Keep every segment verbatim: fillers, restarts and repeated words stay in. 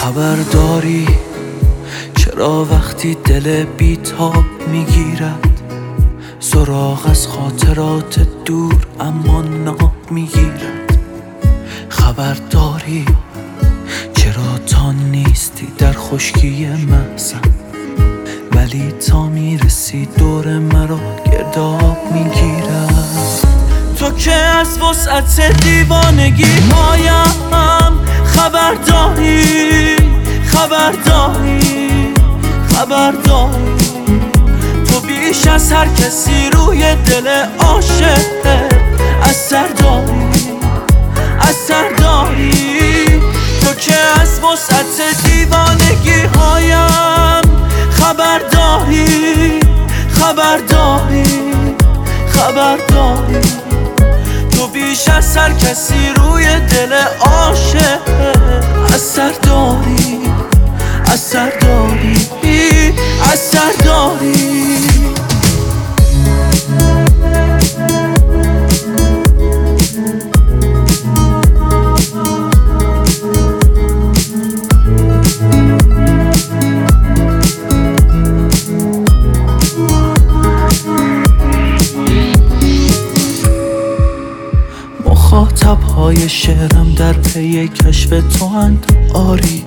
خبر داری چرا وقتی دل بیتاب میگیرد سراغ از خاطرات دور اما ناب میگیرد؟ خبر داری چرا تا نیستی در خشکی محزن ولی تا میرسی دور مرا گرداب میگیرد؟ تو که از وسعت دیوانگی هایم خبر داری خبر داری خبر داری تو بیش از هر کسی روی دل عاشق اثر داری اثر داری تو که از وسعت دیوانگی هایم خبر داری خبر داری خبر داری تو بیش از هر کسی روی دل عاشق اثر داری اثر داری اثر داری مخاطب های شعرم در پی کشف تو اند آری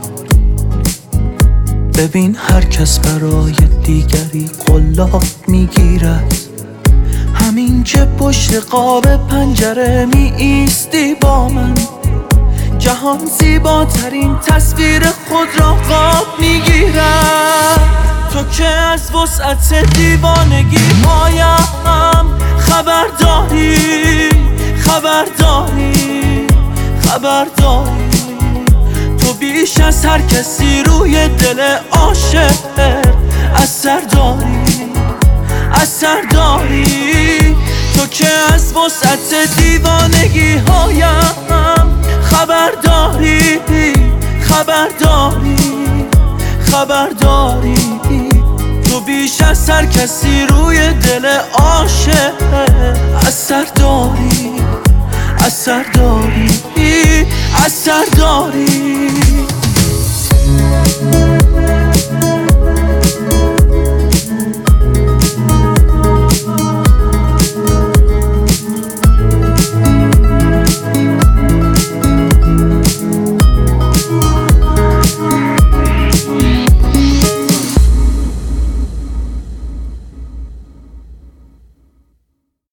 ببین هر کس برای دیگری قلاب میگیرد همین که پشت قاب پنجره می ایستی با من جهان زیباترین تصویر خود را قاب میگیرد تو که از وسعت دیوانگی هایم خبر داری خبر داری خبر داری تو بیش از هر کسی روی دل عاشق اثر داری اثر داری تو که از وسعت دیوانگی هایم خبر داری خبر داری خبر داری تو بیش از هر کسی روی دل عاشق اثر داری اثر داری اثر داری